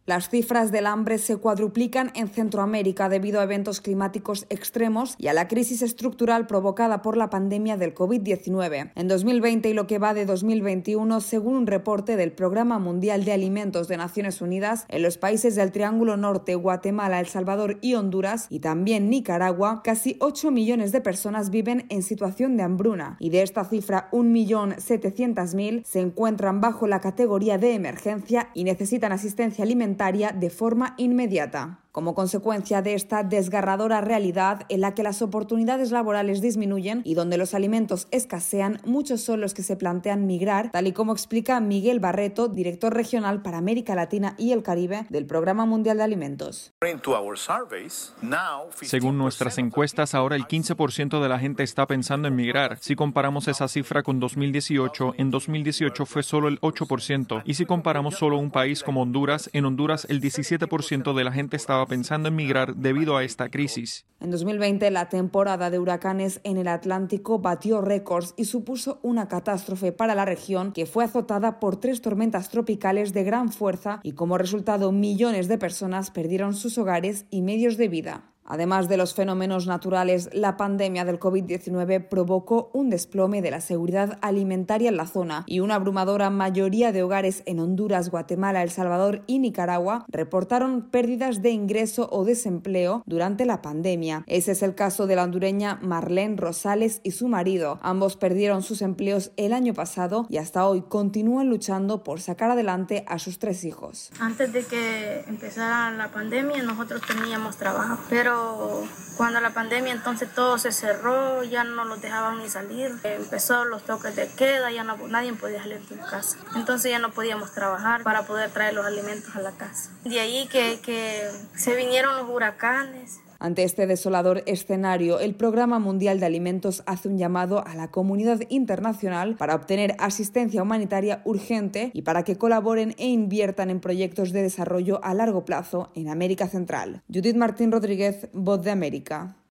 Las cifras del hambre se cuadruplican en Centroamérica debido a eventos climáticos extremos y a la crisis estructural provocada por la pandemia del COVID-19. En 2020 y lo que va de 2021, según un reporte del Programa Mundial de Alimentos de Naciones Unidas, en los países del Triángulo Norte, Guatemala, El Salvador y Honduras, y también Nicaragua, casi 8 millones de personas viven en situación de hambruna. Y de esta cifra, 1.700.000 se encuentran bajo la categoría de emergencia y necesitan asistencia alimentaria de forma inmediata. Como consecuencia de esta desgarradora realidad en la que las oportunidades laborales disminuyen y donde los alimentos escasean, muchos son los que se plantean migrar, tal y como explica Miguel Barreto, director regional para América Latina y el Caribe del Programa Mundial de Alimentos. Según nuestras encuestas, ahora el 15% de la gente está pensando en migrar. Si comparamos esa cifra con 2018, en 2018 fue solo el 8%. Y si comparamos solo un país como Honduras, en Honduras el 17% de la gente estaba pensando en migrar debido a esta crisis. En 2020, la temporada de huracanes en el Atlántico batió récords y supuso una catástrofe para la región que fue azotada por 3 tormentas tropicales de gran fuerza y como resultado millones de personas perdieron sus hogares y medios de vida. Además de los fenómenos naturales, la pandemia del COVID-19 provocó un desplome de la seguridad alimentaria en la zona y una abrumadora mayoría de hogares en Honduras, Guatemala, El Salvador y Nicaragua reportaron pérdidas de ingreso o desempleo durante la pandemia. Ese es el caso de la hondureña Marlene Rosales y su marido. Ambos perdieron sus empleos el año pasado y hasta hoy continúan luchando por sacar adelante a sus 3 hijos. Antes de que empezara la pandemia, nosotros teníamos trabajo, pero cuando la pandemia entonces todo se cerró, ya no los dejaban ni salir, empezó los toques de queda, ya no, nadie podía salir de su casa, entonces ya no podíamos trabajar para poder traer los alimentos a la casa. De ahí que se vinieron los huracanes. Ante este desolador escenario, el Programa Mundial de Alimentos hace un llamado a la comunidad internacional para obtener asistencia humanitaria urgente y para que colaboren e inviertan en proyectos de desarrollo a largo plazo en América Central. Judith Martín Rodríguez, Voz de América.